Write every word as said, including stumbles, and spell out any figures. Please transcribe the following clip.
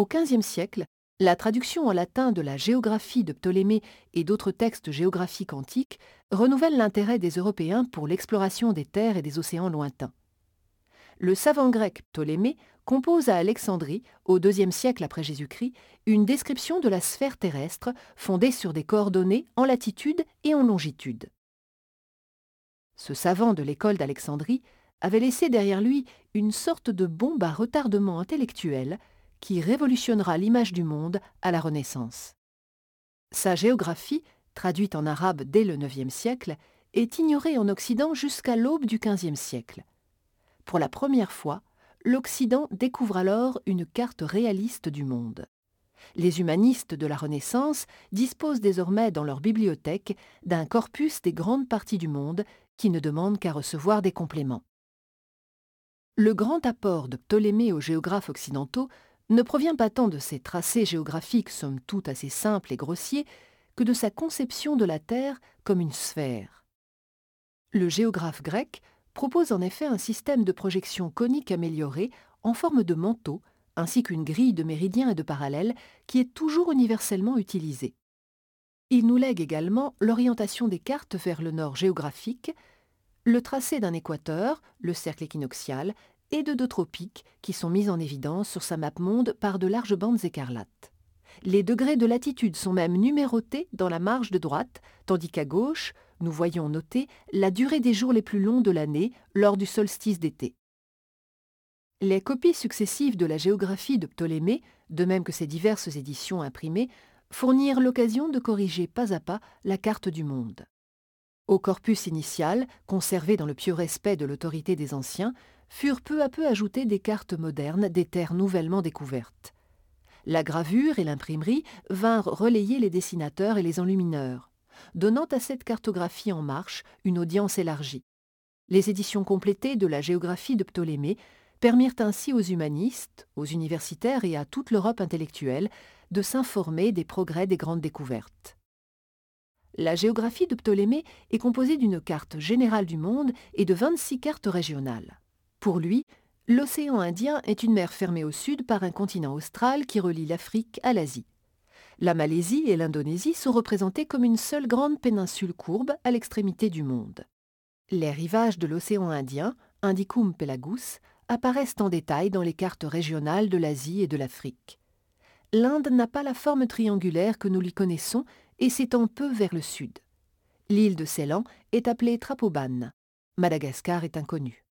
Au quinzième siècle, la traduction en latin de la géographie de Ptolémée et d'autres textes géographiques antiques renouvelle l'intérêt des Européens pour l'exploration des terres et des océans lointains. Le savant grec Ptolémée compose à Alexandrie, au deuxième siècle après Jésus-Christ, une description de la sphère terrestre fondée sur des coordonnées en latitude et en longitude. Ce savant de l'école d'Alexandrie avait laissé derrière lui une sorte de bombe à retardement intellectuel qui révolutionnera l'image du monde à la Renaissance. Sa géographie, traduite en arabe dès le neuvième siècle, est ignorée en Occident jusqu'à l'aube du quinzième siècle. Pour la première fois, l'Occident découvre alors une carte réaliste du monde. Les humanistes de la Renaissance disposent désormais dans leur bibliothèque d'un corpus des grandes parties du monde qui ne demande qu'à recevoir des compléments. Le grand apport de Ptolémée aux géographes occidentaux ne provient pas tant de ses tracés géographiques somme toute assez simples et grossiers que de sa conception de la Terre comme une sphère. Le géographe grec propose en effet un système de projection conique amélioré en forme de manteau, ainsi qu'une grille de méridiens et de parallèles qui est toujours universellement utilisée. Il nous lègue également l'orientation des cartes vers le nord géographique, le tracé d'un équateur, le cercle équinoxial, et de deux tropiques qui sont mis en évidence sur sa map monde par de larges bandes écarlates. Les degrés de latitude sont même numérotés dans la marge de droite, tandis qu'à gauche, nous voyons noter la durée des jours les plus longs de l'année lors du solstice d'été. Les copies successives de la géographie de Ptolémée, de même que ses diverses éditions imprimées, fournirent l'occasion de corriger pas à pas la carte du monde. Au corpus initial, conservé dans le pieux respect de l'autorité des anciens, furent peu à peu ajoutées des cartes modernes des terres nouvellement découvertes. La gravure et l'imprimerie vinrent relayer les dessinateurs et les enlumineurs, donnant à cette cartographie en marche une audience élargie. Les éditions complétées de la géographie de Ptolémée permirent ainsi aux humanistes, aux universitaires et à toute l'Europe intellectuelle de s'informer des progrès des grandes découvertes. La géographie de Ptolémée est composée d'une carte générale du monde et de vingt-six cartes régionales. Pour lui, l'océan Indien est une mer fermée au sud par un continent austral qui relie l'Afrique à l'Asie. La Malaisie et l'Indonésie sont représentées comme une seule grande péninsule courbe à l'extrémité du monde. Les rivages de l'océan Indien, Indicum Pelagus, apparaissent en détail dans les cartes régionales de l'Asie et de l'Afrique. L'Inde n'a pas la forme triangulaire que nous lui connaissons et s'étend peu vers le sud. L'île de Ceylan est appelée Trapoban. Madagascar est inconnue.